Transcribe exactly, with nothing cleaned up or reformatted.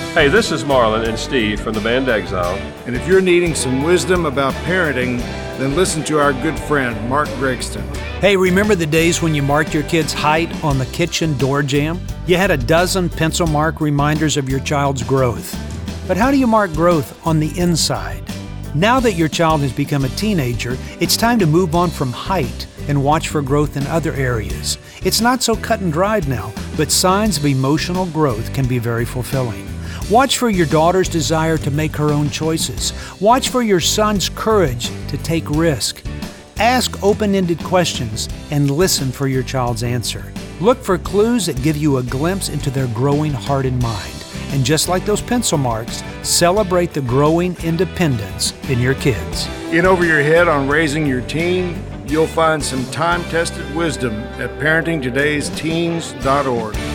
Hey, this is Marlon and Steve from the band Exile. And if you're needing some wisdom about parenting, then listen to our good friend, Mark Gregston. Hey, remember the days when you marked your kid's height on the kitchen door jamb? You had a dozen pencil mark reminders of your child's growth. But how do you mark growth on the inside? Now that your child has become a teenager, it's time to move on from height and watch for growth in other areas. It's not so cut and dried now, but signs of emotional growth can be very fulfilling. Watch for your daughter's desire to make her own choices. Watch for your son's courage to take risk. Ask open-ended questions and listen for your child's answer. Look for clues that give you a glimpse into their growing heart and mind. And just like those pencil marks, celebrate the growing independence in your kids. In over your head on raising your teen, you'll find some time-tested wisdom at parenting todays teens dot org.